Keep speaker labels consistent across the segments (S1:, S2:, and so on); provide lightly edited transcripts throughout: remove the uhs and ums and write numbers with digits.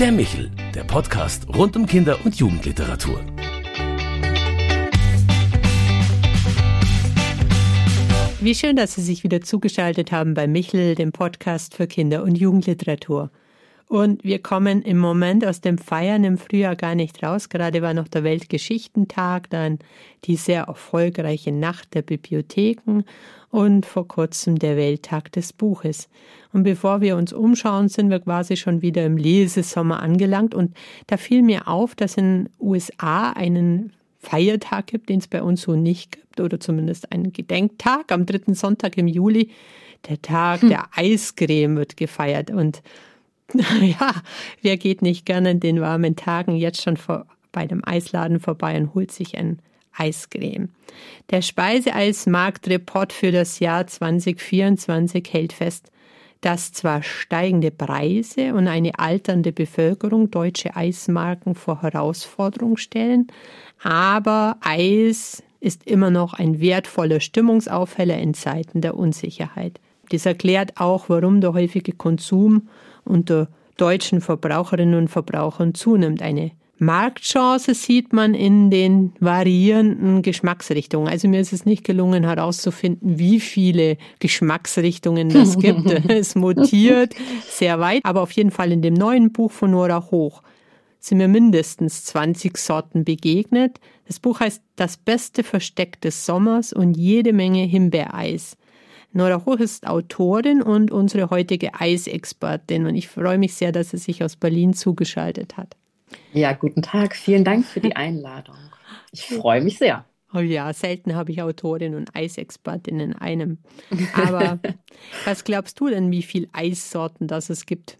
S1: Der Michel, der Podcast rund um Kinder- und Jugendliteratur.
S2: Wie schön, dass Sie sich wieder zugeschaltet haben bei Michel, dem Podcast für Kinder- und Jugendliteratur. Und wir kommen im Moment aus dem Feiern im Frühjahr gar nicht raus. Gerade war noch der Weltgeschichtentag, dann die sehr erfolgreiche Nacht der Bibliotheken und vor kurzem der Welttag des Buches. Und bevor wir uns umschauen, sind wir quasi schon wieder im Lesesommer angelangt. Und da fiel mir auf, dass in den USA einen Feiertag gibt, den es bei uns so nicht gibt, oder zumindest einen Gedenktag. Am 3. Sonntag im Juli, der Tag der Eiscreme, wird gefeiert. Und ja, wer geht nicht gerne in den warmen Tagen jetzt schon bei dem Eisladen vorbei und holt sich ein Eiscreme. Der Speiseeismarktreport für das Jahr 2024 hält fest, dass zwar steigende Preise und eine alternde Bevölkerung deutsche Eismarken vor Herausforderungen stellen, aber Eis ist immer noch ein wertvoller Stimmungsaufheller in Zeiten der Unsicherheit. Das erklärt auch, warum der häufige Konsum unter deutschen Verbraucherinnen und Verbrauchern zunimmt. Eine Marktchance sieht man in den variierenden Geschmacksrichtungen. Also mir ist es nicht gelungen herauszufinden, wie viele Geschmacksrichtungen das gibt. Es mutiert sehr weit, aber auf jeden Fall in dem neuen Buch von Nora Hoch sind mir mindestens 20 Sorten begegnet. Das Buch heißt Das beste Versteck des Sommers und jede Menge Himbeereis. Nora Hoch ist Autorin und unsere heutige Eisexpertin. Und ich freue mich sehr, dass sie sich aus Berlin zugeschaltet hat.
S3: Ja, guten Tag. Vielen Dank für die Einladung. Ich freue mich sehr.
S2: Oh ja, selten habe ich Autorin und Eisexpertin in einem. Aber was glaubst du denn, wie viele Eissorten das es gibt?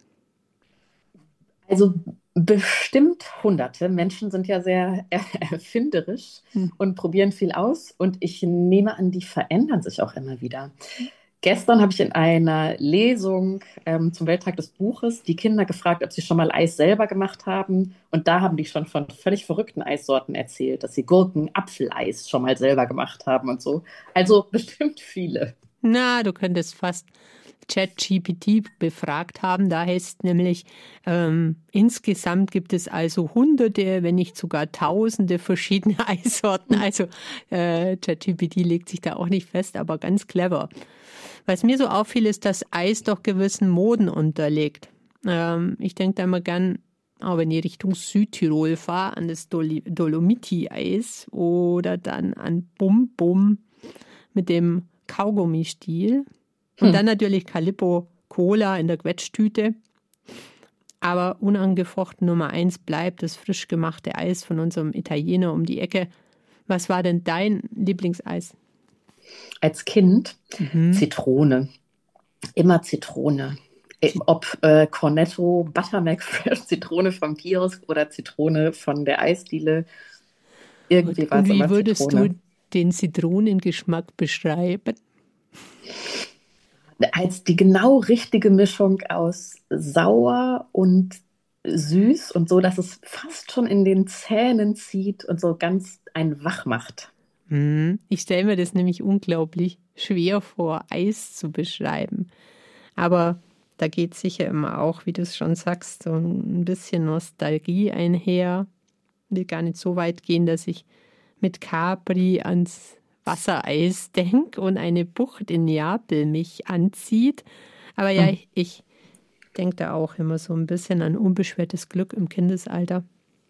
S3: Also bestimmt Hunderte. Menschen sind ja sehr erfinderisch und probieren viel aus. Und ich nehme an, die verändern sich auch immer wieder. Gestern habe ich in einer Lesung zum Welttag des Buches die Kinder gefragt, ob sie schon mal Eis selber gemacht haben. Und da haben die schon von völlig verrückten Eissorten erzählt, dass sie Gurken-Apfeleis schon mal selber gemacht haben und so. Also bestimmt viele.
S2: Na, du könntest fast ChatGPT befragt haben. Da heißt nämlich, insgesamt gibt es also Hunderte, wenn nicht sogar Tausende verschiedene Eissorten. Also ChatGPT legt sich da auch nicht fest, aber ganz clever. Was mir so auffiel, ist, dass Eis doch gewissen Moden unterliegt. Ich denke da immer gern, auch wenn ich Richtung Südtirol fahre, an das Dolomiti-Eis oder dann an Bum Bum mit dem Kaugummistiel. Und dann natürlich Calippo Cola in der Quetschtüte. Aber unangefochten Nummer 1 bleibt das frisch gemachte Eis von unserem Italiener um die Ecke. Was war denn dein Lieblingseis?
S3: Als Kind Zitrone. Immer Zitrone. Ob Cornetto, Buttermilk Fresh, Zitrone vom Kiosk oder Zitrone von der Eisdiele. Irgendwie war es immer Zitrone.
S2: Wie würdest du den Zitronengeschmack beschreiben?
S3: Als die genau richtige Mischung aus sauer und süß und so, dass es fast schon in den Zähnen zieht und so ganz einen wach macht.
S2: Ich stelle mir das nämlich unglaublich schwer vor, Eis zu beschreiben. Aber da geht sicher immer auch, wie du es schon sagst, so ein bisschen Nostalgie einher. Ich will gar nicht so weit gehen, dass ich mit Capri ans Wassereis denke und eine Bucht in Neapel mich anzieht. Aber ja, ich denke da auch immer so ein bisschen an unbeschwertes Glück im Kindesalter.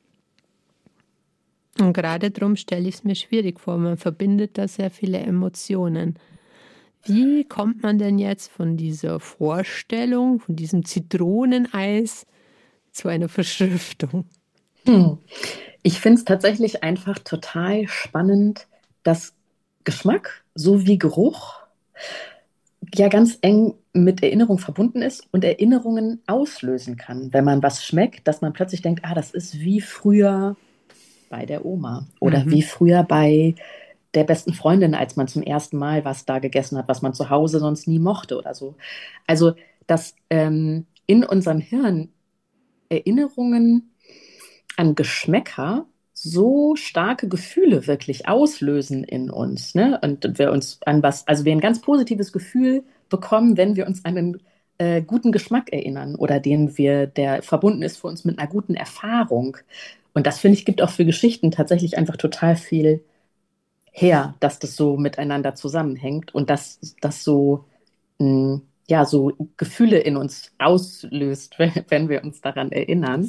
S2: Und gerade darum stelle ich es mir schwierig vor. Man verbindet da sehr viele Emotionen. Wie kommt man denn jetzt von dieser Vorstellung, von diesem Zitroneneis zu einer Verschriftung?
S3: Ich finde es tatsächlich einfach total spannend, dass Geschmack sowie Geruch ja ganz eng mit Erinnerung verbunden ist und Erinnerungen auslösen kann. Wenn man was schmeckt, dass man plötzlich denkt, das ist wie früher bei der Oma oder wie früher bei der besten Freundin, als man zum ersten Mal was da gegessen hat, was man zu Hause sonst nie mochte oder so. Also, dass in unserem Hirn Erinnerungen an Geschmäcker so starke Gefühle wirklich auslösen in uns, ne? Und wir uns an was, also wir ein ganz positives Gefühl bekommen, wenn wir uns an ein guten Geschmack erinnern oder der verbunden ist für uns mit einer guten Erfahrung. Und das, finde ich, gibt auch für Geschichten tatsächlich einfach total viel her, dass das so miteinander zusammenhängt und dass das so, ja, so Gefühle in uns auslöst, wenn wir uns daran erinnern.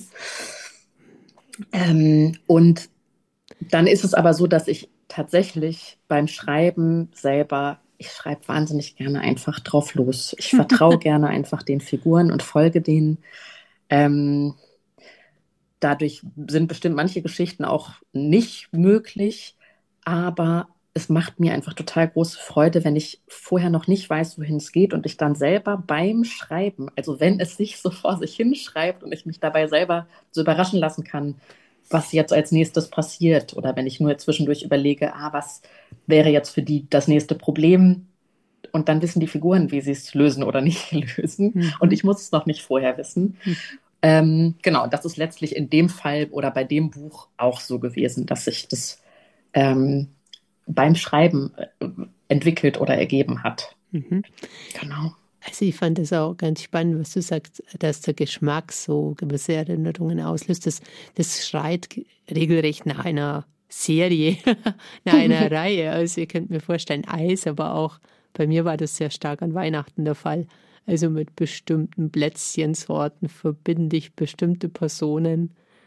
S3: Und dann ist es aber so, dass ich tatsächlich beim Schreiben selber, ich schreibe wahnsinnig gerne einfach drauf los. Ich vertraue gerne einfach den Figuren und folge denen. Ähm, Dadurch sind bestimmt manche Geschichten auch nicht möglich, aber es macht mir einfach total große Freude, wenn ich vorher noch nicht weiß, wohin es geht und ich dann selber beim Schreiben, also wenn es sich so vor sich hinschreibt und ich mich dabei selber so überraschen lassen kann, was jetzt als nächstes passiert oder wenn ich nur zwischendurch überlege, was wäre jetzt für die das nächste Problem und dann wissen die Figuren, wie sie es lösen oder nicht lösen und ich muss es noch nicht vorher wissen. Genau, das ist letztlich in dem Fall oder bei dem Buch auch so gewesen, dass sich das beim Schreiben entwickelt oder ergeben hat. Genau.
S2: Also ich fand es auch ganz spannend, was du sagst, dass der Geschmack so gewisse Erinnerungen auslöst. Das schreit regelrecht nach einer Serie, nach einer Reihe. Also ihr könnt mir vorstellen, Eis, aber auch bei mir war das sehr stark an Weihnachten der Fall. Also mit bestimmten Plätzchensorten verbinde ich bestimmte Personen,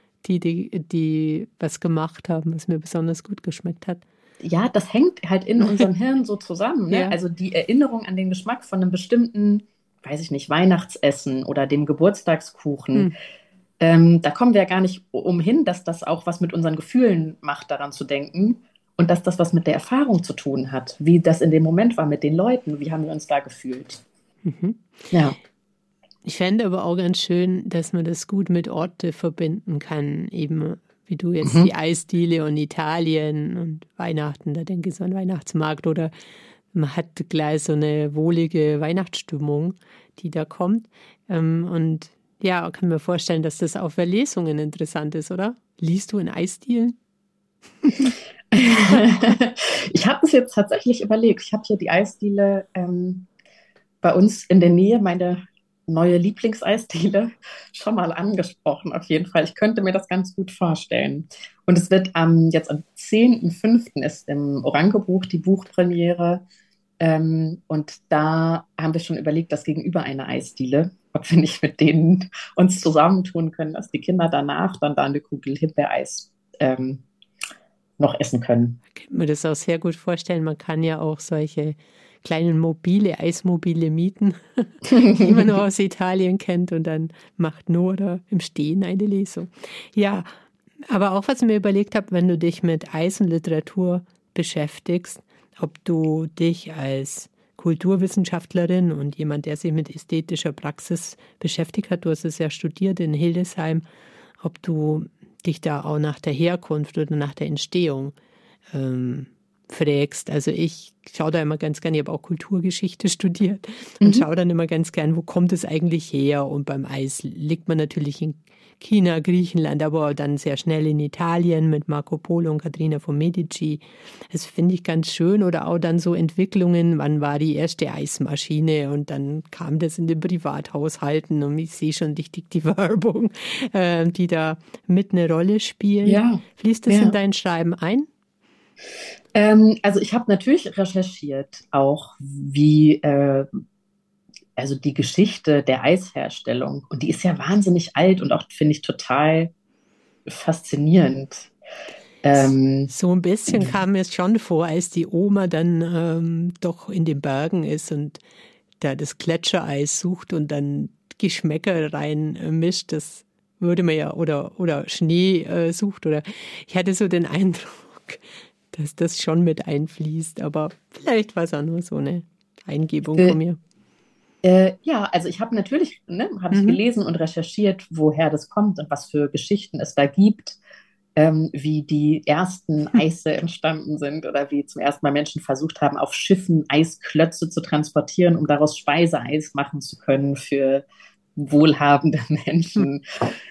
S2: die was gemacht haben, was mir besonders gut geschmeckt hat.
S3: Ja, das hängt halt in unserem Hirn so zusammen. Ne?
S2: Ja.
S3: Also die Erinnerung an den Geschmack von einem bestimmten, weiß ich nicht, Weihnachtsessen oder dem Geburtstagskuchen. Da kommen wir ja gar nicht umhin, dass das auch was mit unseren Gefühlen macht, daran zu denken. Und dass das was mit der Erfahrung zu tun hat, wie das in dem Moment war mit den Leuten, wie haben wir uns da gefühlt. Ja.
S2: Ich fände aber auch ganz schön, dass man das gut mit Orte verbinden kann, eben wie du jetzt die Eisdiele und Italien und Weihnachten, da denke ich so an Weihnachtsmarkt oder man hat gleich so eine wohlige Weihnachtsstimmung, die da kommt. Und ja, kann mir vorstellen, dass das auch für Lesungen interessant ist, oder? Liest du in Eisdielen?
S3: Ich habe es jetzt tatsächlich überlegt. Ich habe hier die Eisdiele bei uns in der Nähe, meine neue Lieblingseisdiele, schon mal angesprochen, auf jeden Fall. Ich könnte mir das ganz gut vorstellen. Und es wird jetzt am 10.05. ist im Orangebuch die Buchpremiere. Und da haben wir schon überlegt, dass gegenüber einer Eisdiele, ob wir nicht mit denen uns zusammentun können, dass die Kinder danach dann da eine Kugel Himbeereis noch essen können.
S2: Ich kann mir das auch sehr gut vorstellen. Man kann ja auch solche kleinen Eismobile mieten, die man nur aus Italien kennt und dann macht Nora im Stehen eine Lesung. Ja, aber auch was ich mir überlegt habe, wenn du dich mit Eis und Literatur beschäftigst, ob du dich als Kulturwissenschaftlerin und jemand, der sich mit ästhetischer Praxis beschäftigt hat, du hast es ja studiert in Hildesheim, ob du dich da auch nach der Herkunft oder nach der Entstehung fragst. Also ich schaue da immer ganz gern, ich habe auch Kulturgeschichte studiert und schaue dann immer ganz gern, wo kommt es eigentlich her? Und beim Eis liegt man natürlich in China, Griechenland, aber dann sehr schnell in Italien mit Marco Polo und Caterina von Medici. Das finde ich ganz schön. Oder auch dann so Entwicklungen, wann war die erste Eismaschine und dann kam das in den Privathaushalten und ich sehe schon richtig die Werbung, die da mit eine Rolle spielen.
S3: Ja,
S2: Fließt das in dein Schreiben ein?
S3: Also ich habe natürlich recherchiert, auch wie also die Geschichte der Eisherstellung. Und die ist ja wahnsinnig alt und auch, finde ich, total faszinierend.
S2: So ein bisschen kam mir schon vor, als die Oma dann doch in den Bergen ist und da das Gletschereis sucht und dann Geschmäcker reinmischt. Das würde man ja, oder Schnee sucht. Oder ich hatte so den Eindruck, dass das schon mit einfließt. Aber vielleicht war es auch nur so eine Eingebung von mir.
S3: Ja, also ich habe natürlich, habe ich gelesen und recherchiert, woher das kommt und was für Geschichten es da gibt, wie die ersten Eise entstanden sind oder wie zum ersten Mal Menschen versucht haben, auf Schiffen Eisklötze zu transportieren, um daraus Speiseeis machen zu können für wohlhabende Menschen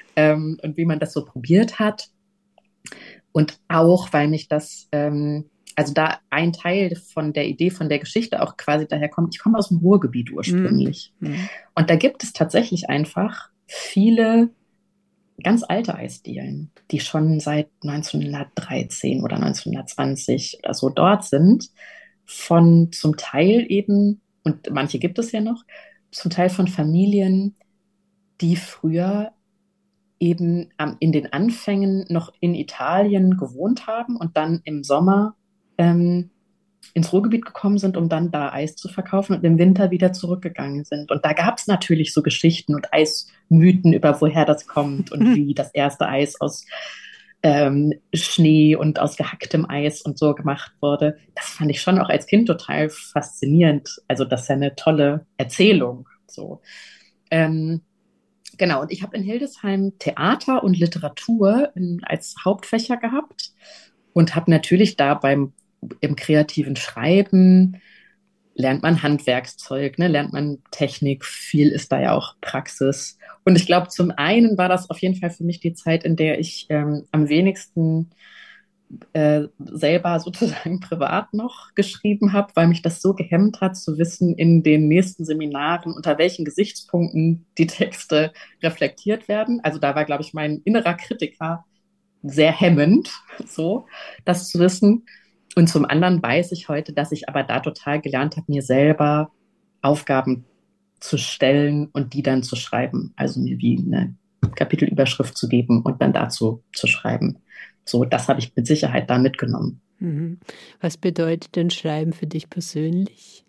S3: und wie man das so probiert hat. Und auch, weil mich das also da ein Teil von der Idee, von der Geschichte auch quasi daher kommt. Ich komme aus dem Ruhrgebiet ursprünglich.
S2: Mhm.
S3: Und da gibt es tatsächlich einfach viele ganz alte Eisdielen, die schon seit 1913 oder 1920 oder so dort sind, von zum Teil eben, und manche gibt es ja noch, zum Teil von Familien, die früher eben in den Anfängen noch in Italien gewohnt haben und dann im Sommer ins Ruhrgebiet gekommen sind, um dann da Eis zu verkaufen und im Winter wieder zurückgegangen sind. Und da gab es natürlich so Geschichten und Eismythen über woher das kommt und wie das erste Eis aus Schnee und aus gehacktem Eis und so gemacht wurde. Das fand ich schon auch als Kind total faszinierend. Also das ist ja eine tolle Erzählung. So. Genau, und ich habe in Hildesheim Theater und Literatur als Hauptfächer gehabt und habe natürlich da im kreativen Schreiben lernt man Handwerkszeug, ne, lernt man Technik, viel ist da ja auch Praxis. Und ich glaube, zum einen war das auf jeden Fall für mich die Zeit, in der ich am wenigsten selber sozusagen privat noch geschrieben habe, weil mich das so gehemmt hat, zu wissen in den nächsten Seminaren, unter welchen Gesichtspunkten die Texte reflektiert werden. Also da war, glaube ich, mein innerer Kritiker sehr hemmend, so das zu wissen. Und zum anderen weiß ich heute, dass ich aber da total gelernt habe, mir selber Aufgaben zu stellen und die dann zu schreiben. Also mir wie eine Kapitelüberschrift zu geben und dann dazu zu schreiben. So, das habe ich mit Sicherheit da mitgenommen.
S2: Mhm. Was bedeutet denn Schreiben für dich persönlich?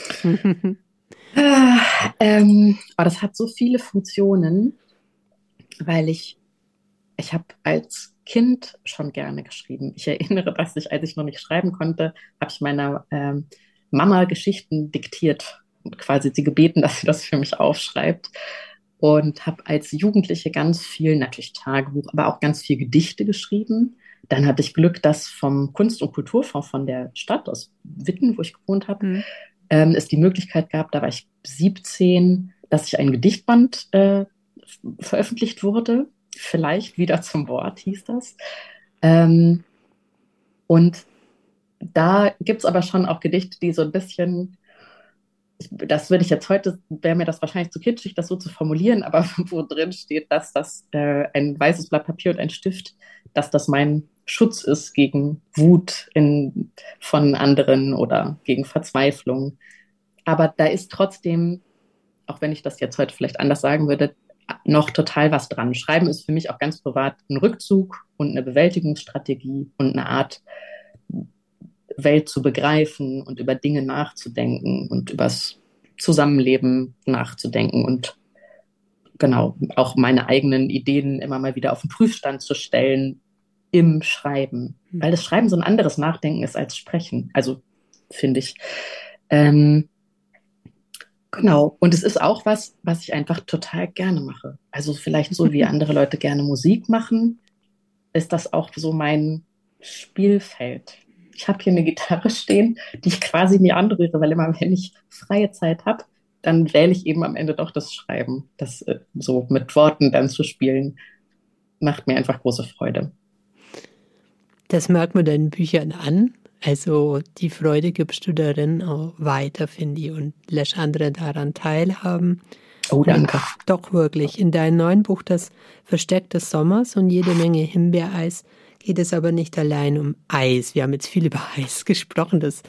S3: Aber das hat so viele Funktionen, weil ich habe als Kind schon gerne geschrieben. Ich erinnere, dass ich, als ich noch nicht schreiben konnte, habe ich meiner Mama Geschichten diktiert und quasi sie gebeten, dass sie das für mich aufschreibt. Und habe als Jugendliche ganz viel, natürlich Tagebuch, aber auch ganz viel Gedichte geschrieben. Dann hatte ich Glück, dass vom Kunst- und Kulturfonds von der Stadt aus Witten, wo ich gewohnt habe, es die Möglichkeit gab, da war ich 17, dass ich ein Gedichtband veröffentlicht wurde. Vielleicht wieder zum Wort hieß das. Und da gibt es aber schon auch Gedichte, die so ein bisschen, das würde ich jetzt heute, wäre mir das wahrscheinlich zu kitschig, das so zu formulieren, aber wo drin steht, dass das ein weißes Blatt Papier und ein Stift, dass das mein Schutz ist gegen Wut von anderen oder gegen Verzweiflung. Aber da ist trotzdem, auch wenn ich das jetzt heute vielleicht anders sagen würde, noch total was dran. Schreiben ist für mich auch ganz privat ein Rückzug und eine Bewältigungsstrategie und eine Art, Welt zu begreifen und über Dinge nachzudenken und übers Zusammenleben nachzudenken und genau auch meine eigenen Ideen immer mal wieder auf den Prüfstand zu stellen im Schreiben. Weil das Schreiben so ein anderes Nachdenken ist als Sprechen. Also finde ich. Genau. Und es ist auch was ich einfach total gerne mache. Also vielleicht so wie andere Leute gerne Musik machen, ist das auch so mein Spielfeld. Ich habe hier eine Gitarre stehen, die ich quasi nie anrühre, weil immer, wenn ich freie Zeit habe, dann wähle ich eben am Ende doch das Schreiben. Das so mit Worten dann zu spielen, macht mir einfach große Freude.
S2: Das merkt man deinen Büchern an. Also die Freude gibst du darin auch weiter, finde ich, und lässt andere daran teilhaben.
S3: Oh, danke.
S2: Doch wirklich. In deinem neuen Buch, das Versteck des Sommers und jede Menge Himbeereis, geht es aber nicht allein um Eis. Wir haben jetzt viel über Eis gesprochen. Das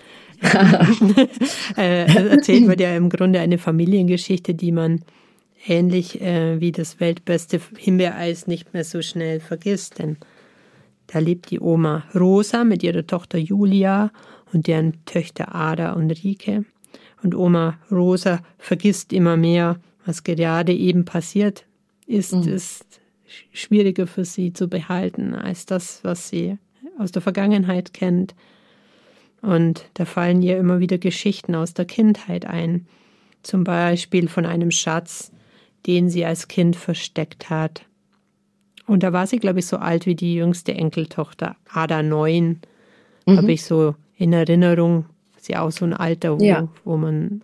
S2: erzählt wird ja im Grunde eine Familiengeschichte, die man ähnlich wie das weltbeste Himbeereis nicht mehr so schnell vergisst. Denn da lebt die Oma Rosa mit ihrer Tochter Julia und deren Töchter Ada und Rike. Und Oma Rosa vergisst immer mehr, was gerade eben passiert ist, ist schwieriger für sie zu behalten als das, was sie aus der Vergangenheit kennt. Und da fallen ihr immer wieder Geschichten aus der Kindheit ein. Zum Beispiel von einem Schatz, den sie als Kind versteckt hat. Und da war sie, glaube ich, so alt wie die jüngste Enkeltochter, Ada 9, habe ich so in Erinnerung. Sie auch so ein Alter, wo man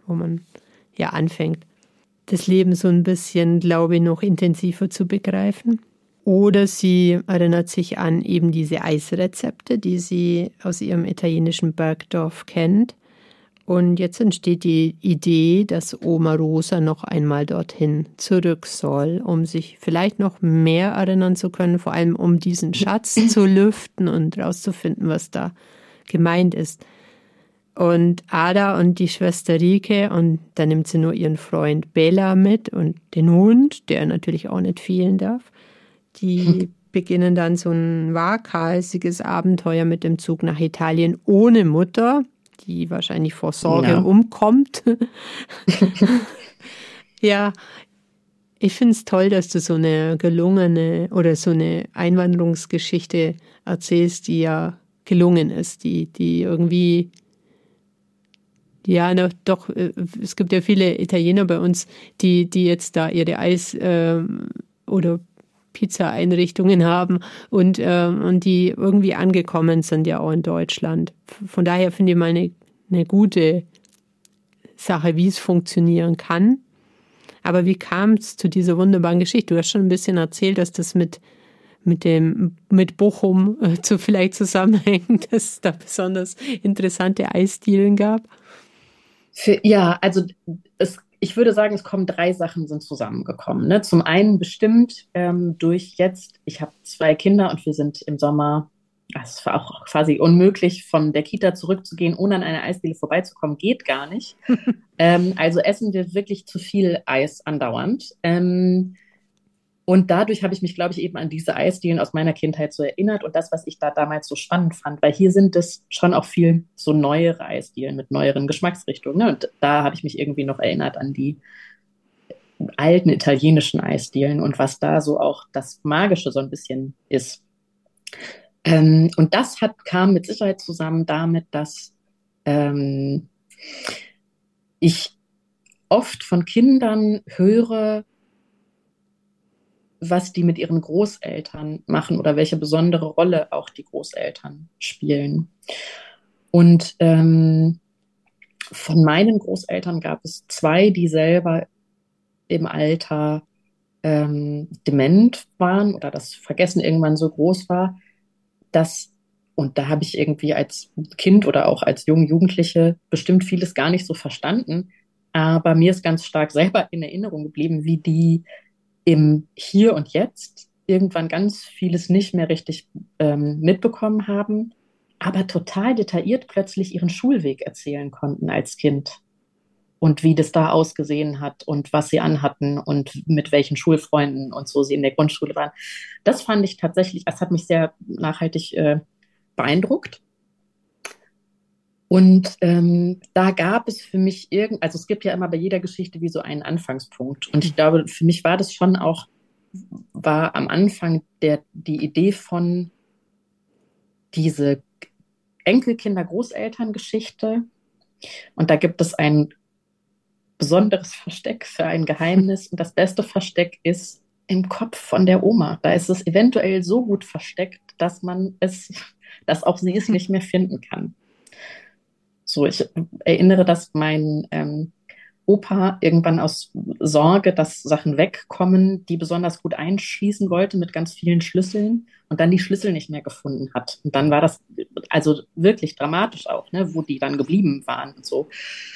S2: ja anfängt, das Leben so ein bisschen, glaube ich, noch intensiver zu begreifen. Oder sie erinnert sich an eben diese Eisrezepte, die sie aus ihrem italienischen Bergdorf kennt. Und jetzt entsteht die Idee, dass Oma Rosa noch einmal dorthin zurück soll, um sich vielleicht noch mehr erinnern zu können, vor allem um diesen Schatz zu lüften und rauszufinden, was da gemeint ist. Und Ada und die Schwester Rike, und da nimmt sie nur ihren Freund Bella mit und den Hund, der natürlich auch nicht fehlen darf. Die beginnen dann so ein waghalsiges Abenteuer mit dem Zug nach Italien ohne Mutter, die wahrscheinlich vor Sorge umkommt. Ja, ich finde es toll, dass du so eine gelungene oder so eine Einwanderungsgeschichte erzählst, die ja gelungen ist, die irgendwie, ja, doch, es gibt ja viele Italiener bei uns, die jetzt da ihre Eis- oder Pizza-Einrichtungen haben und die irgendwie angekommen sind ja auch in Deutschland. Von daher finde ich mal eine gute Sache, wie es funktionieren kann. Aber wie kam es zu dieser wunderbaren Geschichte? Du hast schon ein bisschen erzählt, dass das mit Bochum vielleicht zusammenhängt, dass es da besonders interessante Eisdielen gab.
S3: Ich würde sagen, es kommen 3 Sachen sind zusammengekommen. Ne? Zum einen bestimmt ich habe 2 Kinder und wir sind im Sommer, es war auch quasi unmöglich, von der Kita zurückzugehen, ohne an einer Eisdiele vorbeizukommen, geht gar nicht. Also essen wir wirklich zu viel Eis andauernd. Und dadurch habe ich mich, glaube ich, eben an diese Eisdielen aus meiner Kindheit so erinnert und das, was ich da damals so spannend fand, weil hier sind es schon auch viel so neuere Eisdielen mit neueren Geschmacksrichtungen. Ne? Und da habe ich mich irgendwie noch erinnert an die alten italienischen Eisdielen und was da so auch das Magische so ein bisschen ist. Und das kam mit Sicherheit zusammen damit, dass ich oft von Kindern höre, was die mit ihren Großeltern machen oder welche besondere Rolle auch die Großeltern spielen. Und von meinen Großeltern gab es 2, die selber im Alter dement waren oder das Vergessen irgendwann so groß war, und da habe ich irgendwie als Kind oder auch als junge Jugendliche bestimmt vieles gar nicht so verstanden, aber mir ist ganz stark selber in Erinnerung geblieben, wie die im Hier und Jetzt irgendwann ganz vieles nicht mehr richtig mitbekommen haben, aber total detailliert plötzlich ihren Schulweg erzählen konnten als Kind und wie das da ausgesehen hat und was sie anhatten und mit welchen Schulfreunden und so sie in der Grundschule waren. Das fand ich tatsächlich, das hat mich sehr nachhaltig beeindruckt. Und da gab es für mich also es gibt ja immer bei jeder Geschichte wie so einen Anfangspunkt. Und ich glaube, für mich war das schon auch, war am Anfang die Idee von diese Enkelkinder-Großeltern-Geschichte. Und da gibt es ein besonderes Versteck für ein Geheimnis. Und das beste Versteck ist im Kopf von der Oma. Da ist es eventuell so gut versteckt, dass dass auch sie es nicht mehr finden kann. So, ich erinnere, dass mein Opa irgendwann aus Sorge, dass Sachen wegkommen, die besonders gut einschließen wollte mit ganz vielen Schlüsseln und dann die Schlüssel nicht mehr gefunden hat. Und dann war das also wirklich dramatisch auch, ne, wo die dann geblieben waren und so.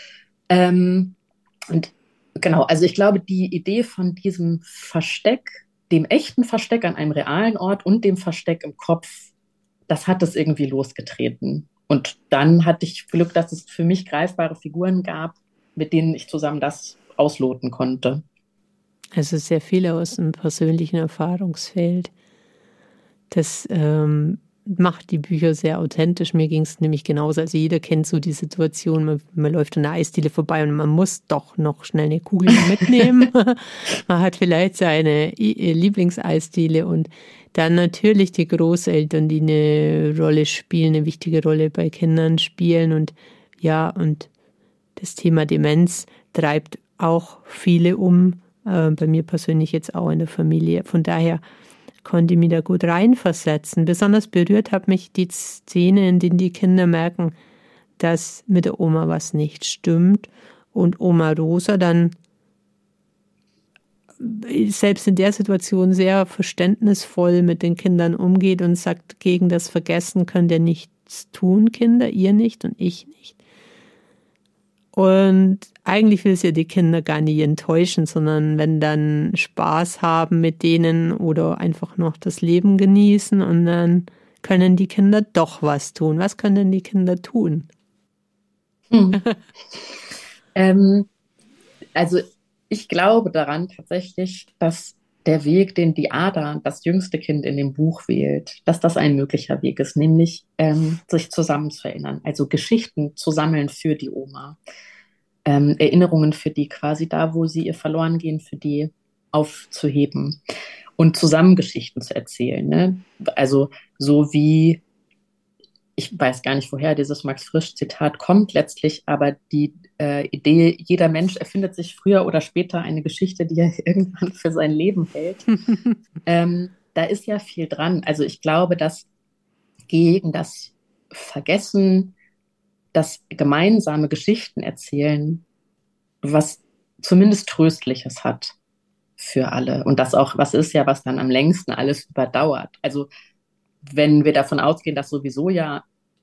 S3: Und genau, also ich glaube, die Idee von diesem Versteck, dem echten Versteck an einem realen Ort und dem Versteck im Kopf, das hat es irgendwie losgetreten. Und dann hatte ich Glück, dass es für mich greifbare Figuren gab, mit denen ich zusammen das ausloten konnte.
S2: Also sehr viel aus dem persönlichen Erfahrungsfeld. Das macht die Bücher sehr authentisch. Mir ging es nämlich genauso. Also jeder kennt so die Situation, man läuft an einer Eisdiele vorbei und man muss doch noch schnell eine Kugel mitnehmen. Man hat vielleicht seine Lieblingseisdiele und dann natürlich die Großeltern, die eine Rolle spielen, eine wichtige Rolle bei Kindern spielen. Und ja, und das Thema Demenz treibt auch viele um. Bei mir persönlich jetzt auch in der Familie. Von daher konnte ich mich da gut reinversetzen. Besonders berührt hat mich die Szene, in denen die Kinder merken, dass mit der Oma was nicht stimmt und Oma Rosa dann selbst in der Situation sehr verständnisvoll mit den Kindern umgeht und sagt, gegen das Vergessen könnt ihr nichts tun, Kinder, ihr nicht und ich nicht. Und eigentlich will sie ja die Kinder gar nicht enttäuschen, sondern wenn dann Spaß haben mit denen oder einfach noch das Leben genießen und dann können die Kinder doch was tun. Was können denn die Kinder tun?
S3: Also ich glaube daran tatsächlich, dass der Weg, den die Ada, das jüngste Kind in dem Buch wählt, dass das ein möglicher Weg ist, nämlich sich zusammen zu erinnern, also Geschichten zu sammeln für die Oma, Erinnerungen für die quasi da, wo sie ihr verloren gehen, für die aufzuheben und zusammen Geschichten zu erzählen. Ne? Also so wie, ich weiß gar nicht, woher dieses Max Frisch-Zitat kommt letztlich, aber die Idee, jeder Mensch erfindet sich früher oder später eine Geschichte, die er irgendwann für sein Leben hält. Da ist ja viel dran. Also ich glaube, dass gegen das Vergessen, das gemeinsame Geschichten erzählen, was zumindest Tröstliches hat für alle. Und das auch was ist ja, was dann am längsten alles überdauert. Also wenn wir davon ausgehen, dass sowieso ja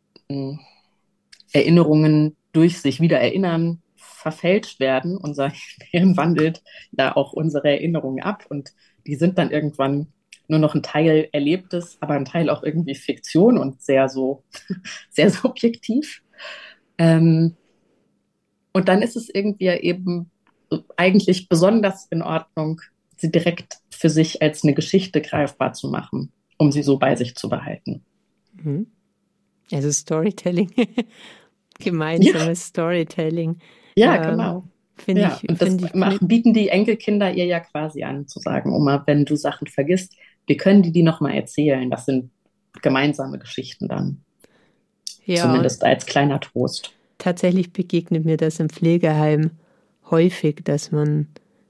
S3: Erinnerungen durch sich wieder erinnern verfälscht werden, unser Gehirn wandelt da auch unsere Erinnerungen ab und die sind dann irgendwann nur noch ein Teil Erlebtes, aber ein Teil auch irgendwie Fiktion und sehr so, sehr subjektiv. Und dann ist es irgendwie eben eigentlich besonders in Ordnung, sie direkt für sich als eine Geschichte greifbar zu machen, um sie so bei sich zu behalten.
S2: Also Storytelling, gemeinsames Storytelling.
S3: Ja, genau.
S2: Finde ich,
S3: und das bieten die Enkelkinder ihr ja quasi an, zu sagen, Oma, wenn du Sachen vergisst, wir können die nochmal erzählen. Das sind gemeinsame Geschichten dann. Ja, zumindest als kleiner Trost.
S2: Tatsächlich begegnet mir das im Pflegeheim häufig, dass man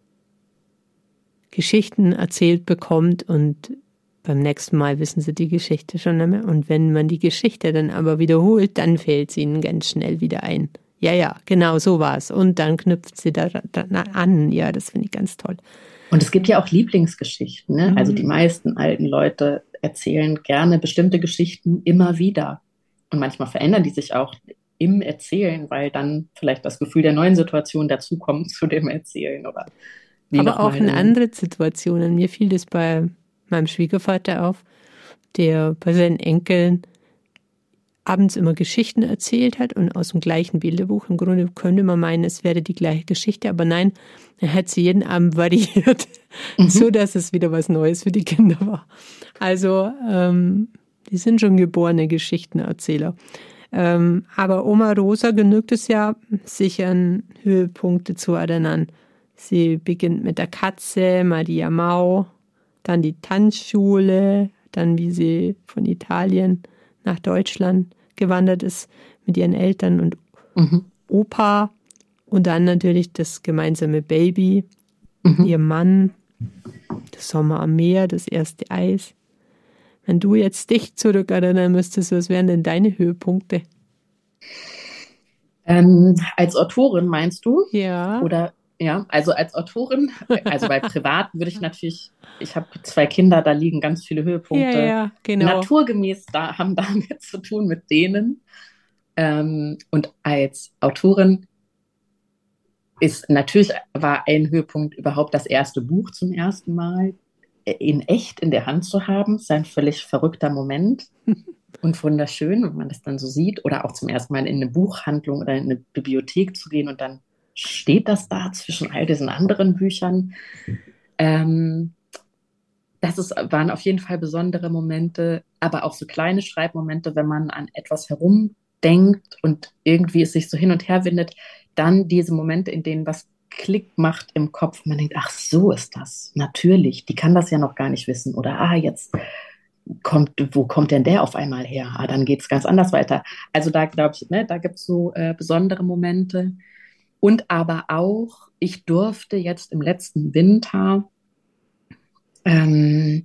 S2: Geschichten erzählt bekommt und beim nächsten Mal wissen sie die Geschichte schon nicht mehr. Und wenn man die Geschichte dann aber wiederholt, dann fällt sie ihnen ganz schnell wieder ein. Ja, genau, so war's. Und dann knüpft sie da an. Ja, das finde ich ganz toll.
S3: Und es gibt ja auch Lieblingsgeschichten. Ne? Also die meisten alten Leute erzählen gerne bestimmte Geschichten immer wieder. Und manchmal verändern die sich auch im Erzählen, weil dann vielleicht das Gefühl der neuen Situation dazukommt zu dem Erzählen. Oder
S2: aber auch in andere Situationen. Mir fiel das bei meinem Schwiegervater auf, der bei seinen Enkeln abends immer Geschichten erzählt hat und aus dem gleichen Bilderbuch. Im Grunde könnte man meinen, es wäre die gleiche Geschichte, aber nein, er hat sie jeden Abend variiert, so dass es wieder was Neues für die Kinder war. Also die sind schon geborene Geschichtenerzähler. Aber Oma Rosa genügt es ja, sich an Höhepunkte zu erinnern. Sie beginnt mit der Katze, Maria Mau, dann die Tanzschule, dann wie sie von Italien nach Deutschland gewandert ist mit ihren Eltern und Opa und dann natürlich das gemeinsame Baby, ihr Mann, der Sommer am Meer, das erste Eis. Wenn du jetzt dich zurückerinnern müsstest, was wären denn deine Höhepunkte?
S3: Als Autorin meinst du?
S2: Ja.
S3: Oder ja, also als Autorin, also bei privat würde ich natürlich, ich habe 2 Kinder, da liegen ganz viele Höhepunkte.
S2: Ja, genau.
S3: Naturgemäß haben damit zu tun mit denen. Und als Autorin war ein Höhepunkt überhaupt das erste Buch zum ersten Mal in echt in der Hand zu haben. Das ist ein völlig verrückter Moment und wunderschön, wenn man das dann so sieht. Oder auch zum ersten Mal in eine Buchhandlung oder in eine Bibliothek zu gehen und dann steht das da zwischen all diesen anderen Büchern. Waren auf jeden Fall besondere Momente, aber auch so kleine Schreibmomente, wenn man an etwas herumdenkt und irgendwie es sich so hin und her windet, dann diese Momente, in denen was Klick macht im Kopf. Man denkt, ach, so ist das. Natürlich, die kann das ja noch gar nicht wissen. Oder, jetzt wo kommt denn der auf einmal her? Dann geht es ganz anders weiter. Also da glaube ich, da gibt es so besondere Momente. Und aber auch, ich durfte jetzt im letzten Winter, in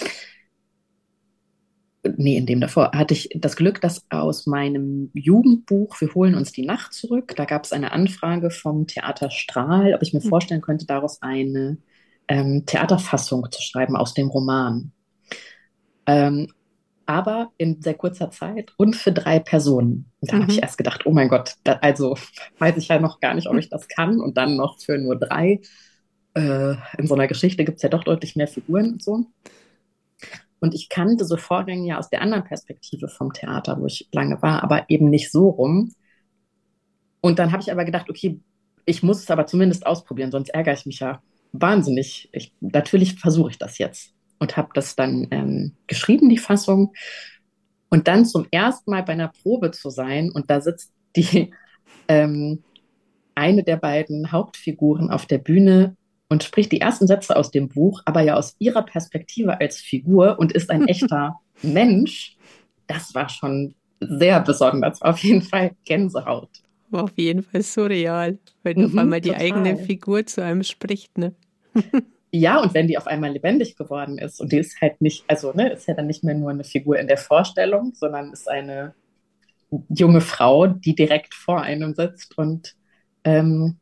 S3: dem davor, hatte ich das Glück, dass aus meinem Jugendbuch Wir holen uns die Nacht zurück, da gab es eine Anfrage vom Theater Strahl, ob ich mir vorstellen könnte, daraus eine Theaterfassung zu schreiben aus dem Roman. Ähm, aber in sehr kurzer Zeit und für 3 Personen. Und da habe ich
S2: Mhm.
S3: erst gedacht, oh mein Gott, also weiß ich ja noch gar nicht, ob ich das kann. Und dann noch für nur 3. In so einer Geschichte gibt es ja doch deutlich mehr Figuren und so. Und ich kannte so Vorgänge ja aus der anderen Perspektive vom Theater, wo ich lange war, aber eben nicht so rum. Und dann habe ich aber gedacht, okay, ich muss es aber zumindest ausprobieren, sonst ärgere ich mich ja wahnsinnig. Natürlich versuche ich das jetzt und habe das dann geschrieben, die Fassung. Und dann zum ersten Mal bei einer Probe zu sein und da sitzt die ähm, eine der beiden Hauptfiguren auf der Bühne und spricht die ersten Sätze aus dem Buch, aber ja aus ihrer Perspektive als Figur und ist ein echter Mensch. Das war schon sehr besonders. Auf jeden Fall Gänsehaut.
S2: War auf jeden Fall surreal, weil auf einmal die eigene
S3: Total.
S2: Figur zu einem spricht, ne?
S3: Ja, und wenn die auf einmal lebendig geworden ist und die ist halt nicht, also ne, ist ja dann nicht mehr nur eine Figur in der Vorstellung, sondern ist eine junge Frau, die direkt vor einem sitzt und ähm,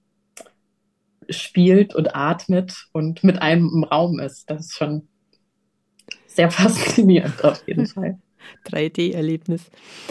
S3: spielt und atmet und mit einem im Raum ist. Das ist schon sehr faszinierend auf jeden Fall.
S2: 3D-Erlebnis.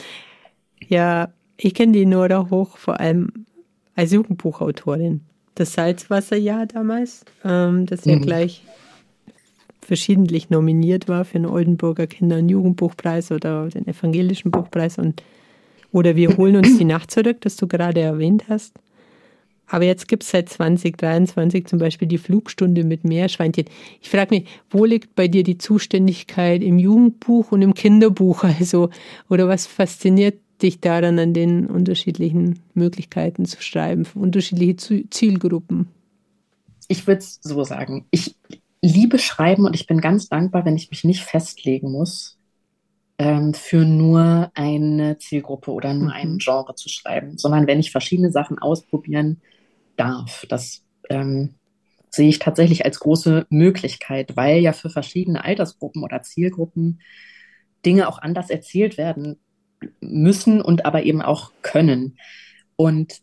S2: Ja, ich kenne die Nora Hoch vor allem als Jugendbuchautorin. Das Salzwasserjahr damals, das ja
S3: Mhm.
S2: gleich verschiedentlich nominiert war für den Oldenburger Kinder- und Jugendbuchpreis oder den Evangelischen Buchpreis oder wir holen uns die Nacht zurück, das du gerade erwähnt hast. Aber jetzt gibt es seit 2023 zum Beispiel die Flugstunde mit Meerschweinchen. Ich frage mich, wo liegt bei dir die Zuständigkeit im Jugendbuch und im Kinderbuch? Also, oder was fasziniert dich daran an den unterschiedlichen Möglichkeiten zu schreiben, für unterschiedliche Zielgruppen?
S3: Ich würde es so sagen. Ich liebe Schreiben und ich bin ganz dankbar, wenn ich mich nicht festlegen muss, für nur eine Zielgruppe oder nur ein
S2: Mhm.
S3: Genre zu schreiben, sondern wenn ich verschiedene Sachen ausprobieren darf. Das sehe ich tatsächlich als große Möglichkeit, weil ja für verschiedene Altersgruppen oder Zielgruppen Dinge auch anders erzählt werden müssen und aber eben auch können. Und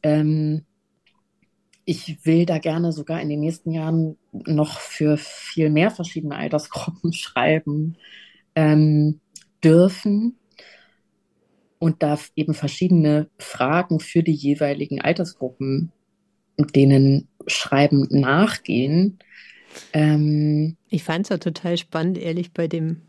S3: ich will da gerne sogar in den nächsten Jahren noch für viel mehr verschiedene Altersgruppen schreiben dürfen und darf eben verschiedene Fragen für die jeweiligen Altersgruppen, denen Schreiben nachgehen.
S2: Ich fand es auch total spannend, ehrlich, bei dem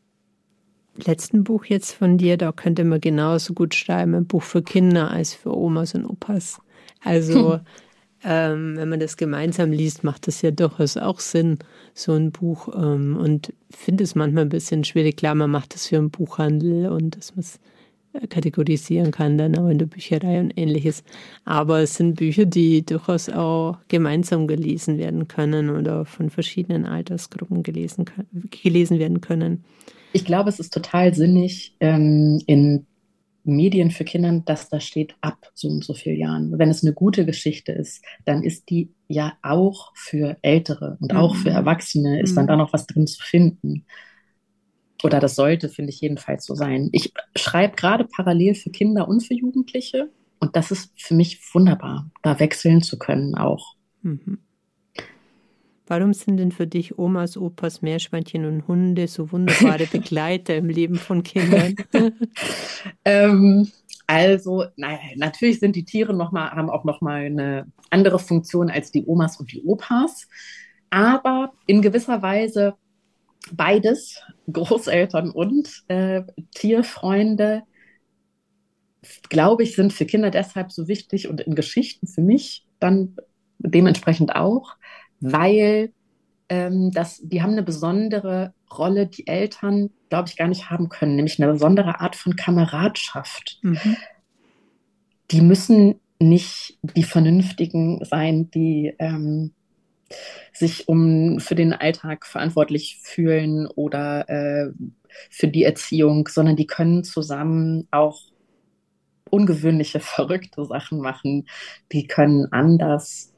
S2: letzten Buch jetzt von dir, da könnte man genauso gut schreiben, ein Buch für Kinder als für Omas und Opas. Also, wenn man das gemeinsam liest, macht das ja durchaus auch Sinn, so ein Buch. Und finde es manchmal ein bisschen schwierig. Klar, man macht das für einen Buchhandel und dass man es kategorisieren kann, dann auch in der Bücherei und ähnliches. Aber es sind Bücher, die durchaus auch gemeinsam gelesen werden können oder von verschiedenen Altersgruppen gelesen werden können.
S3: Ich glaube, es ist total sinnig in Medien für Kinder, dass da steht ab so und so vielen Jahren. Wenn es eine gute Geschichte ist, dann ist die ja auch für Ältere und auch für
S2: Mhm.
S3: Erwachsene ist dann da
S2: Mhm.
S3: noch was drin zu finden. Oder das sollte, finde ich, jedenfalls so sein. Ich schreibe gerade parallel für Kinder und für Jugendliche und das ist für mich wunderbar, da wechseln zu können auch.
S2: Mhm. Warum sind denn für dich Omas, Opas, Meerschweinchen und Hunde so wunderbare Begleiter im Leben von Kindern?
S3: Ähm, also, naja, natürlich sind die Tiere haben auch noch mal eine andere Funktion als die Omas und die Opas. Aber in gewisser Weise beides, Großeltern und Tierfreunde, glaube ich, sind für Kinder deshalb so wichtig und in Geschichten für mich dann dementsprechend auch, weil die haben eine besondere Rolle, die Eltern, glaube ich, gar nicht haben können, nämlich eine besondere Art von Kameradschaft.
S2: Mhm.
S3: Die müssen nicht die Vernünftigen sein, die sich für den Alltag verantwortlich fühlen oder für die Erziehung, sondern die können zusammen auch ungewöhnliche, verrückte Sachen machen. Die können anders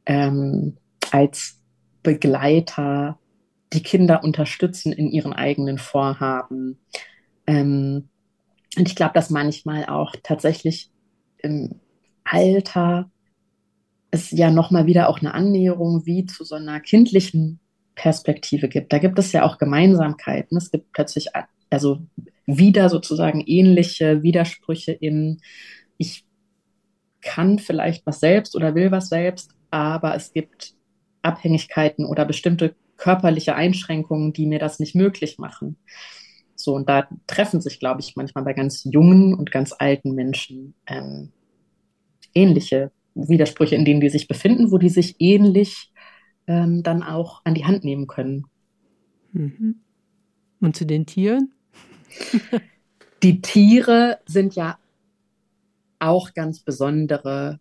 S3: als Begleiter die Kinder unterstützen in ihren eigenen Vorhaben. Ähm, und ich glaube, dass manchmal auch tatsächlich im Alter ist ja nochmal wieder auch eine Annäherung wie zu so einer kindlichen Perspektive gibt. Da gibt es ja auch Gemeinsamkeiten. Es gibt plötzlich also wieder sozusagen ähnliche Widersprüche in, ich kann vielleicht was selbst oder will was selbst, aber es gibt Abhängigkeiten oder bestimmte körperliche Einschränkungen, die mir das nicht möglich machen. So, und da treffen sich, glaube ich, manchmal bei ganz jungen und ganz alten Menschen ähnliche Widersprüche, in denen die sich befinden, wo die sich ähnlich dann auch an die Hand nehmen können.
S2: Mhm. Und zu den Tieren?
S3: Die Tiere sind ja auch ganz besondere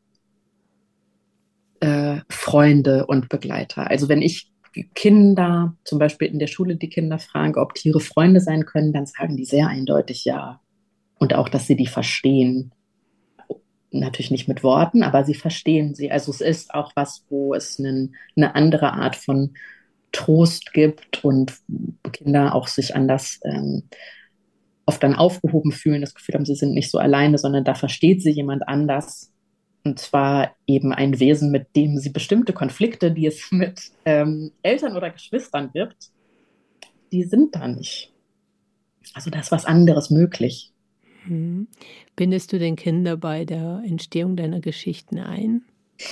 S3: Freunde und Begleiter. Also wenn ich Kinder, zum Beispiel in der Schule, die Kinder fragen, ob Tiere Freunde sein können, dann sagen die sehr eindeutig ja. Und auch, dass sie die verstehen. Natürlich nicht mit Worten, aber sie verstehen sie. Also es ist auch was, wo es eine andere Art von Trost gibt und Kinder auch sich anders oft dann aufgehoben fühlen, das Gefühl haben, sie sind nicht so alleine, sondern da versteht sie jemand anders. Und zwar eben ein Wesen, mit dem sie bestimmte Konflikte, die es mit Eltern oder Geschwistern gibt, die sind da nicht. Also da ist was anderes möglich.
S2: Mhm. Bindest du den Kinder bei der Entstehung deiner Geschichten ein?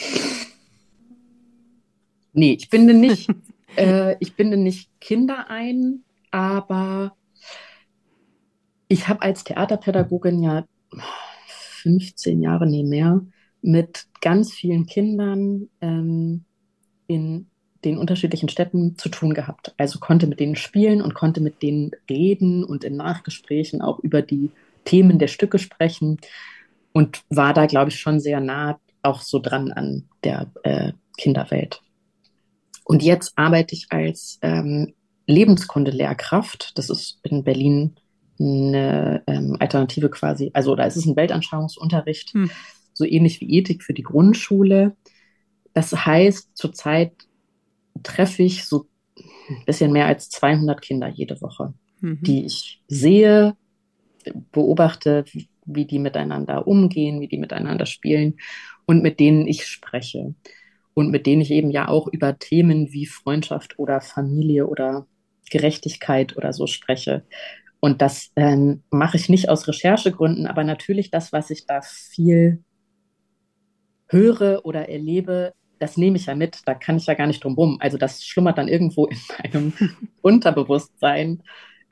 S3: Nee, ich binde nicht Kinder ein, aber ich habe als Theaterpädagogin ja 15 Jahre, nee mehr, mit ganz vielen Kindern in den unterschiedlichen Städten zu tun gehabt. Also konnte mit denen spielen und konnte mit denen reden und in Nachgesprächen auch über die Themen der Stücke sprechen und war da, glaube ich, schon sehr nah auch so dran an der Kinderwelt. Und jetzt arbeite ich als Lebenskunde-Lehrkraft. Das ist in Berlin eine Alternative quasi, also da ist es ein Weltanschauungsunterricht, so ähnlich wie Ethik für die Grundschule. Das heißt, zurzeit treffe ich so ein bisschen mehr als 200 Kinder jede Woche, die ich sehe, beobachte, wie die miteinander umgehen, wie die miteinander spielen und mit denen ich spreche. Und mit denen ich eben ja auch über Themen wie Freundschaft oder Familie oder Gerechtigkeit oder so spreche. Und das mache ich nicht aus Recherchegründen, aber natürlich das, was ich da viel höre oder erlebe, das nehme ich ja mit. Da kann ich ja gar nicht drum rum. Also das schlummert dann irgendwo in meinem Unterbewusstsein.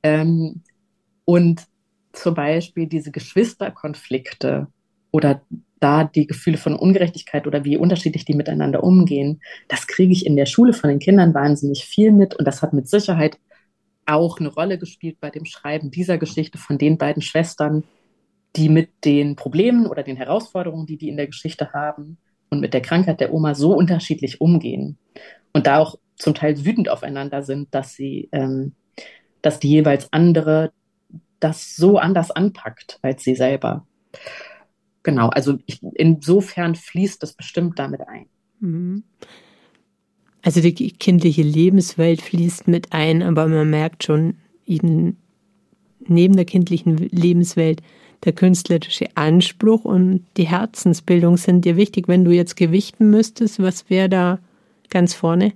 S3: Und zum Beispiel diese Geschwisterkonflikte oder da die Gefühle von Ungerechtigkeit oder wie unterschiedlich die miteinander umgehen, das kriege ich in der Schule von den Kindern wahnsinnig viel mit. Und das hat mit Sicherheit auch eine Rolle gespielt bei dem Schreiben dieser Geschichte von den beiden Schwestern, die mit den Problemen oder den Herausforderungen, die die in der Geschichte haben und mit der Krankheit der Oma so unterschiedlich umgehen und da auch zum Teil wütend aufeinander sind, dass dass die jeweils andere das so anders anpackt als sie selber. Genau, also insofern fließt das bestimmt damit ein.
S2: Mhm. Also die kindliche Lebenswelt fließt mit ein, aber man merkt schon eben neben der kindlichen Lebenswelt der künstlerische Anspruch und die Herzensbildung sind dir wichtig. Wenn du jetzt gewichten müsstest, was wäre da ganz vorne?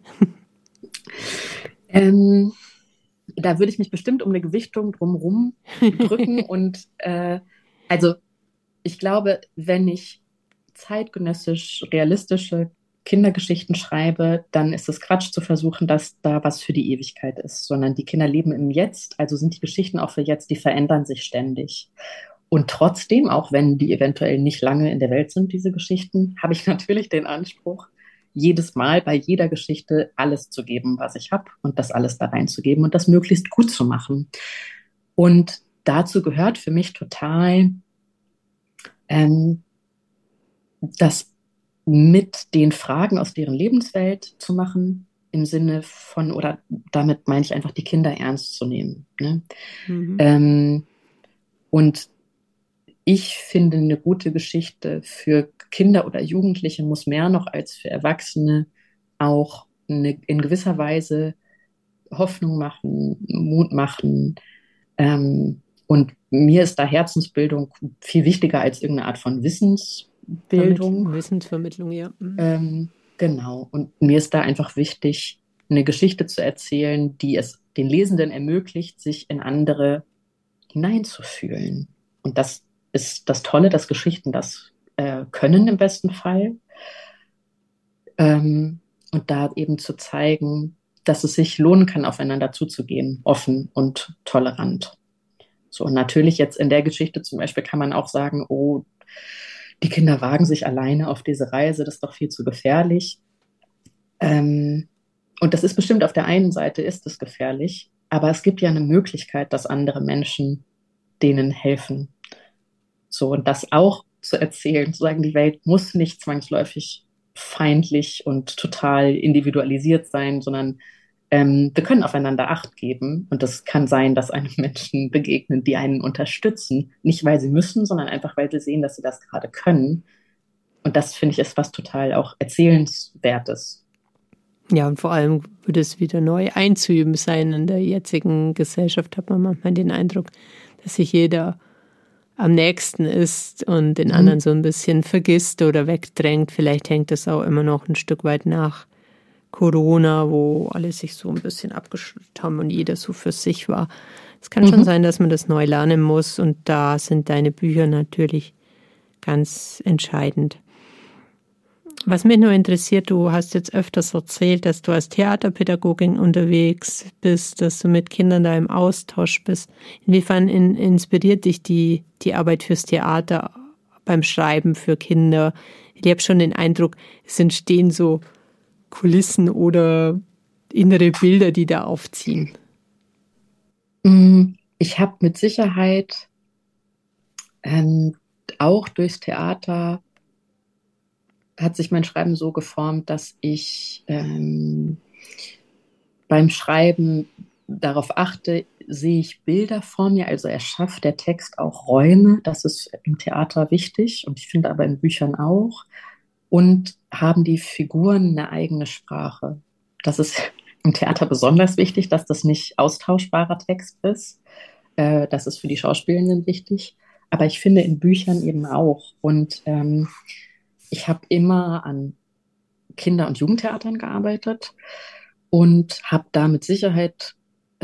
S3: Da würde ich mich bestimmt um eine Gewichtung drumherum drücken. Und also ich glaube, wenn ich zeitgenössisch realistische Kindergeschichten schreibe, dann ist es Quatsch zu versuchen, dass da was für die Ewigkeit ist, sondern die Kinder leben im Jetzt, also sind die Geschichten auch für jetzt, die verändern sich ständig. Und trotzdem, auch wenn die eventuell nicht lange in der Welt sind, diese Geschichten, habe ich natürlich den Anspruch, jedes Mal bei jeder Geschichte alles zu geben, was ich habe und das alles da reinzugeben und das möglichst gut zu machen. Und dazu gehört für mich total, das mit den Fragen aus deren Lebenswelt zu machen, im Sinne von, oder damit meine ich einfach, die Kinder ernst zu nehmen. Ne? Und ich finde, eine gute Geschichte für Kinder oder Jugendliche muss mehr noch als für Erwachsene auch in gewisser Weise Hoffnung machen, Mut machen. Und mir ist da Herzensbildung viel wichtiger als irgendeine Art von Wissensbildung.
S2: Wissensvermittlung, ja.
S3: Genau. Und mir ist da einfach wichtig, eine Geschichte zu erzählen, die es den Lesenden ermöglicht, sich in andere hineinzufühlen. Und das ist das Tolle, dass Geschichten das können im besten Fall. Und da eben zu zeigen, dass es sich lohnen kann, aufeinander zuzugehen, offen und tolerant. So, und natürlich jetzt in der Geschichte zum Beispiel kann man auch sagen, oh, die Kinder wagen sich alleine auf diese Reise, das ist doch viel zu gefährlich. Und das ist bestimmt auf der einen Seite ist es gefährlich, aber es gibt ja eine Möglichkeit, dass andere Menschen denen helfen. So, und das auch zu erzählen, zu sagen, die Welt muss nicht zwangsläufig feindlich und total individualisiert sein, sondern wir können aufeinander Acht geben. Und das kann sein, dass einem Menschen begegnen, die einen unterstützen. Nicht, weil sie müssen, sondern einfach, weil sie sehen, dass sie das gerade können. Und das, finde ich, ist was total auch Erzählenswertes.
S2: Ja, und vor allem würde es wieder neu einzuüben sein. In der jetzigen Gesellschaft hat man manchmal den Eindruck, dass sich jeder am nächsten ist und den anderen so ein bisschen vergisst oder wegdrängt. Vielleicht hängt das auch immer noch ein Stück weit nach Corona, wo alle sich so ein bisschen abgeschottet haben und jeder so für sich war. Es kann schon sein, dass man das neu lernen muss, und da sind deine Bücher natürlich ganz entscheidend. Was mich nur interessiert, du hast jetzt öfters erzählt, dass du als Theaterpädagogin unterwegs bist, dass du mit Kindern da im Austausch bist. Inwiefern inspiriert dich die Arbeit fürs Theater beim Schreiben für Kinder? Ich habe schon den Eindruck, es entstehen so Kulissen oder innere Bilder, die da aufziehen.
S3: Ich habe mit Sicherheit auch durchs Theater hat sich mein Schreiben so geformt, dass ich beim Schreiben darauf achte, sehe ich Bilder vor mir, also erschafft der Text auch Räume, das ist im Theater wichtig und ich finde aber in Büchern auch, und haben die Figuren eine eigene Sprache. Das ist im Theater besonders wichtig, dass das nicht austauschbarer Text ist. Das ist für die Schauspielenden wichtig, aber ich finde in Büchern eben auch. Und ich habe immer an Kinder- und Jugendtheatern gearbeitet und habe da mit Sicherheit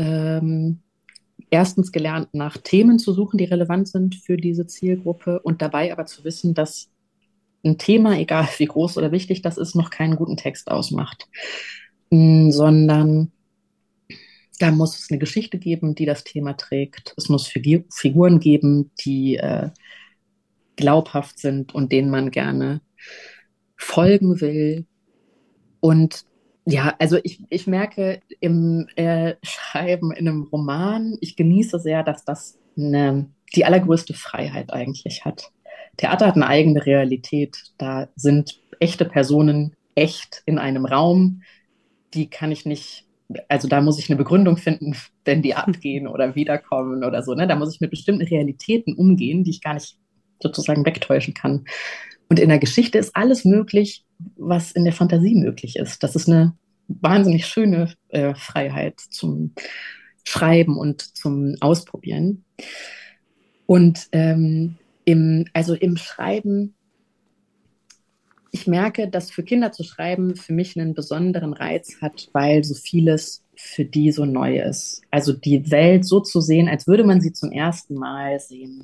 S3: erstens gelernt, nach Themen zu suchen, die relevant sind für diese Zielgruppe, und dabei aber zu wissen, dass ein Thema, egal wie groß oder wichtig das ist, noch keinen guten Text ausmacht, sondern da muss es eine Geschichte geben, die das Thema trägt. Es muss Figuren geben, die glaubhaft sind und denen man gerne folgen will. Und ja, also ich merke im Schreiben in einem Roman, ich genieße sehr, dass das die allergrößte Freiheit eigentlich hat. Theater hat eine eigene Realität. Da sind echte Personen echt in einem Raum. Die kann ich nicht, also da muss ich eine Begründung finden, wenn die abgehen oder wiederkommen oder so. Ne? Da muss ich mit bestimmten Realitäten umgehen, die ich gar nicht sozusagen wegtäuschen kann. Und in der Geschichte ist alles möglich, was in der Fantasie möglich ist. Das ist eine wahnsinnig schöne Freiheit zum Schreiben und zum Ausprobieren. Und im Schreiben, ich merke, dass für Kinder zu schreiben für mich einen besonderen Reiz hat, weil so vieles für die so neu ist. Also die Welt so zu sehen, als würde man sie zum ersten Mal sehen.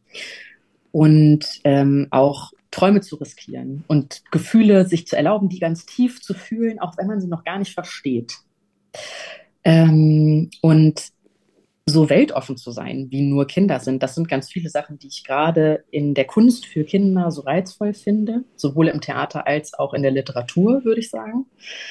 S3: Und auch Träume zu riskieren und Gefühle sich zu erlauben, die ganz tief zu fühlen, auch wenn man sie noch gar nicht versteht. Und so weltoffen zu sein, wie nur Kinder sind, das sind ganz viele Sachen, die ich gerade in der Kunst für Kinder so reizvoll finde, sowohl im Theater als auch in der Literatur, würde ich sagen.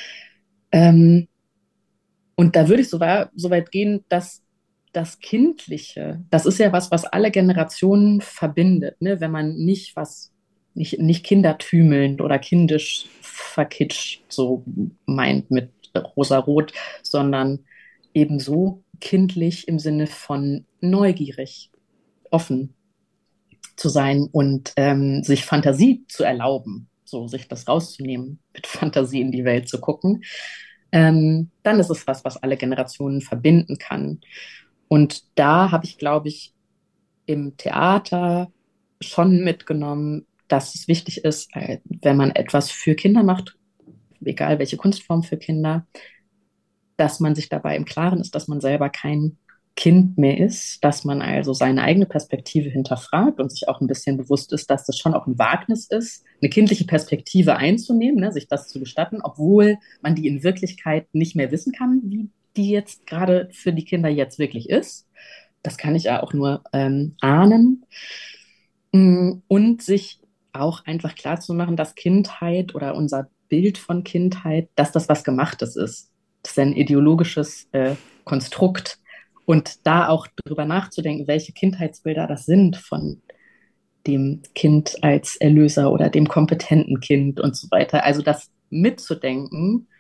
S3: Und da würde ich so weit gehen, dass das Kindliche, das ist ja was alle Generationen verbindet, ne? Wenn man nicht kindertümelnd oder kindisch verkitscht so meint mit rosa-rot, sondern ebenso kindlich im Sinne von neugierig, offen zu sein und sich Fantasie zu erlauben, so sich das rauszunehmen, mit Fantasie in die Welt zu gucken, dann ist es was alle Generationen verbinden kann. Und da habe ich, glaube ich, im Theater schon mitgenommen, dass es wichtig ist, wenn man etwas für Kinder macht, egal welche Kunstform für Kinder, dass man sich dabei im Klaren ist, dass man selber kein Kind mehr ist, dass man also seine eigene Perspektive hinterfragt und sich auch ein bisschen bewusst ist, dass das schon auch ein Wagnis ist, eine kindliche Perspektive einzunehmen, ne, sich das zu gestatten, obwohl man die in Wirklichkeit nicht mehr wissen kann, wie die jetzt gerade für die Kinder jetzt wirklich ist. Das kann ich ja auch nur ahnen. Und sich auch einfach klar zu machen, dass Kindheit oder unser Bild von Kindheit, dass das was Gemachtes ist. Das ist ein ideologisches Konstrukt. Und da auch drüber nachzudenken, welche Kindheitsbilder das sind von dem Kind als Erlöser oder dem kompetenten Kind und so weiter. Also das mitzudenken,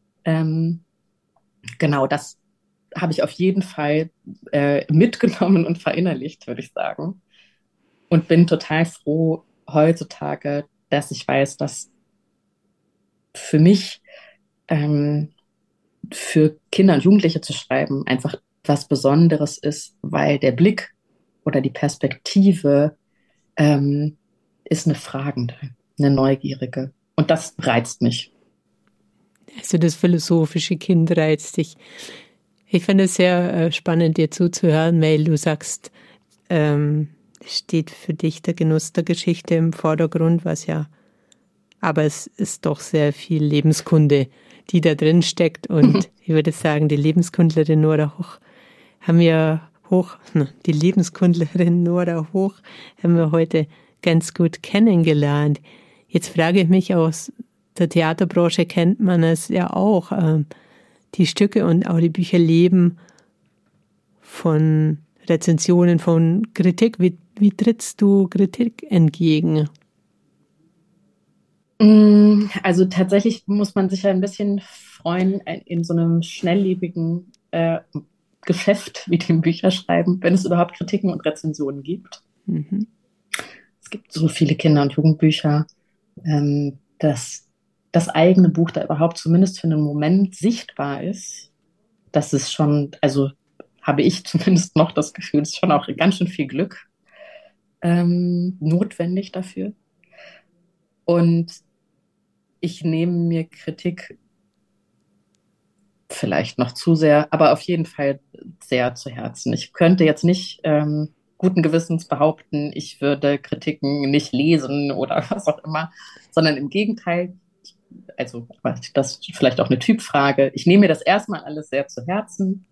S3: genau, das habe ich auf jeden Fall mitgenommen und verinnerlicht, würde ich sagen. Und bin total froh heutzutage, dass ich weiß, dass für mich für Kinder und Jugendliche zu schreiben einfach was Besonderes ist, weil der Blick oder die Perspektive ist eine fragende, eine neugierige. Und das reizt mich.
S2: Also das philosophische Kind reizt dich. Ich finde es sehr spannend, dir zuzuhören, weil du sagst, steht für dich der Genuss der Geschichte im Vordergrund, aber es ist doch sehr viel Lebenskunde, die da drin steckt. Und ich würde sagen, die Lebenskundlerin Nora Hoch haben wir heute ganz gut kennengelernt. Jetzt frage ich mich, aus der Theaterbranche kennt man es ja auch. Die Stücke und auch die Bücher leben von Rezensionen, von Kritik. Wie trittst du Kritik entgegen?
S3: Also tatsächlich muss man sich ja ein bisschen freuen in so einem schnelllebigen Geschäft wie dem Bücherschreiben, wenn es überhaupt Kritiken und Rezensionen gibt. Mhm. Es gibt so viele Kinder- und Jugendbücher, dass das eigene Buch da überhaupt zumindest für einen Moment sichtbar ist. Das ist schon, also habe ich zumindest noch das Gefühl, es ist schon auch ganz schön viel Glück notwendig dafür. Und ich nehme mir Kritik vielleicht noch zu sehr, aber auf jeden Fall sehr zu Herzen. Ich könnte jetzt nicht guten Gewissens behaupten, ich würde Kritiken nicht lesen oder was auch immer, sondern im Gegenteil, also das ist vielleicht auch eine Typfrage. Ich nehme mir das erstmal alles sehr zu Herzen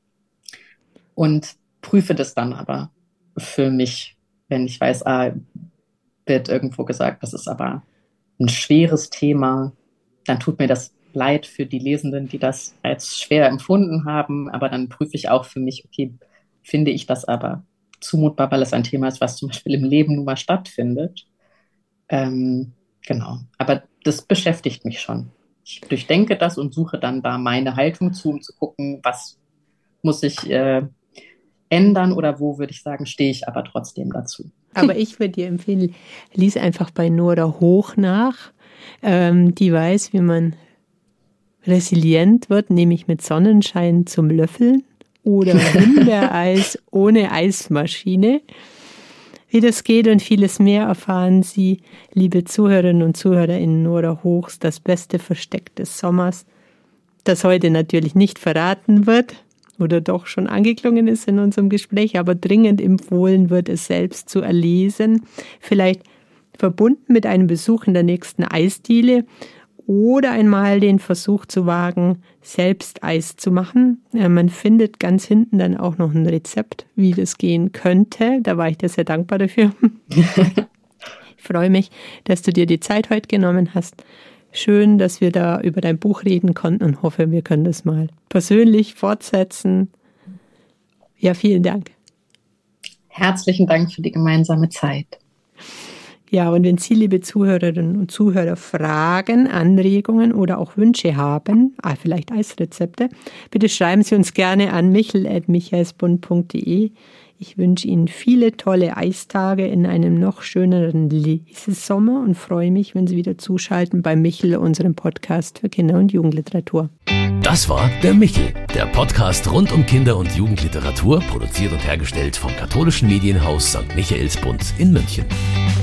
S3: und prüfe das dann aber für mich, wenn ich weiß, wird irgendwo gesagt, das ist aber ein schweres Thema, dann tut mir das leid für die Lesenden, die das als schwer empfunden haben, aber dann prüfe ich auch für mich, okay, finde ich das aber zumutbar, weil es ein Thema ist, was zum Beispiel im Leben nun mal stattfindet. Genau, aber das beschäftigt mich schon. Ich durchdenke das und suche dann da meine Haltung zu, um zu gucken, was muss ich ändern oder wo würde ich sagen, stehe ich aber trotzdem dazu.
S2: Aber ich würde dir empfehlen, lies einfach bei Nora Hoch nach. Die weiß, wie man resilient wird, nämlich mit Sonnenschein zum Löffeln oder Himbeereis ohne Eismaschine. Wie das geht und vieles mehr erfahren Sie, liebe Zuhörerinnen und Zuhörer, in Nora Hochs Das beste Versteck des Sommers, das heute natürlich nicht verraten wird oder doch schon angeklungen ist in unserem Gespräch, aber dringend empfohlen wird, es selbst zu erlesen. Vielleicht verbunden mit einem Besuch in der nächsten Eisdiele oder einmal den Versuch zu wagen, selbst Eis zu machen. Man findet ganz hinten dann auch noch ein Rezept, wie das gehen könnte. Da war ich dir sehr dankbar dafür. Ich freue mich, dass du dir die Zeit heute genommen hast. Schön, dass wir da über dein Buch reden konnten und hoffe, wir können das mal persönlich fortsetzen. Ja, vielen Dank.
S3: Herzlichen Dank für die gemeinsame Zeit.
S2: Ja, und wenn Sie, liebe Zuhörerinnen und Zuhörer, Fragen, Anregungen oder auch Wünsche haben, vielleicht Eisrezepte, bitte schreiben Sie uns gerne an michel@michaelsbund.de. Ich wünsche Ihnen viele tolle Eistage in einem noch schöneren Lesesommer und freue mich, wenn Sie wieder zuschalten bei Michel, unserem Podcast für Kinder- und Jugendliteratur.
S1: Das war der Michel, der Podcast rund um Kinder- und Jugendliteratur, produziert und hergestellt vom katholischen Medienhaus St. Michaelsbund in München.